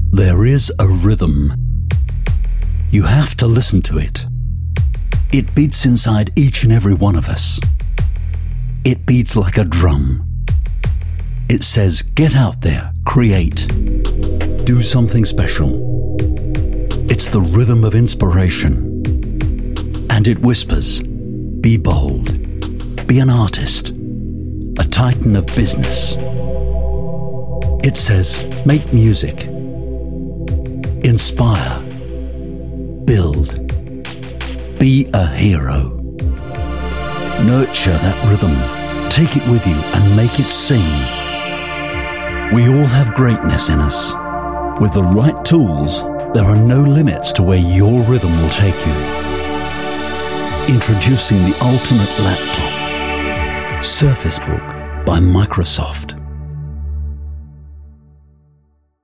There is a rhythm. You have to listen to it. It beats inside each and every one of us. It beats like a drum. It says, get out there, create, do something special. It's the rhythm of inspiration. And it whispers, be bold, be an artist, a titan of business. It says, make music, inspire, build, be a hero. Nurture that rhythm, take it with you and make it sing. We all have greatness in us. With the right tools, there are no limits to where your rhythm will take you. Introducing the ultimate laptop, Surface Book by Microsoft.